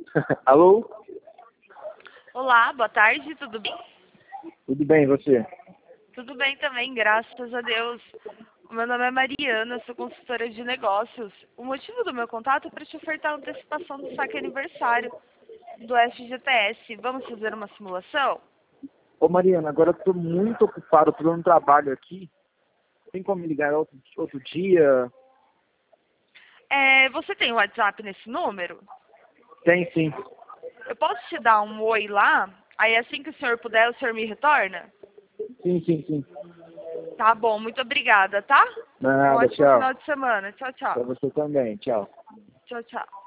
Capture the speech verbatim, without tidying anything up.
Alô? Olá, boa tarde, tudo bem? Tudo bem, e você? Tudo bem também, graças a Deus. O meu nome é Mariana, sou consultora de negócios. O motivo do meu contato é para te ofertar a antecipação do saque aniversário do F G T S. Vamos fazer uma simulação? Ô Mariana, agora eu tô muito ocupado, tô dando trabalho aqui. Tem como me ligar outro, outro dia? É, você tem WhatsApp nesse número? Tem sim. Eu posso te dar um oi lá? Aí assim que o senhor puder, o senhor me retorna? Sim, sim, sim. Tá bom, muito obrigada, tá? Um Nada, ótimo tchau. final de semana. Tchau, Pra tchau. você também, tchau. Tchau, tchau.